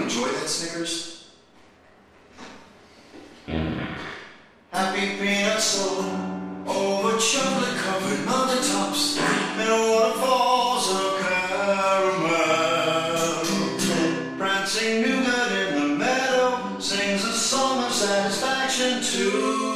enjoy that Snickers? Happy peanut soul over chocolate covered mountain tops and waterfalls of caramel. Prancing nougat in the meadow sings a song of satisfaction too.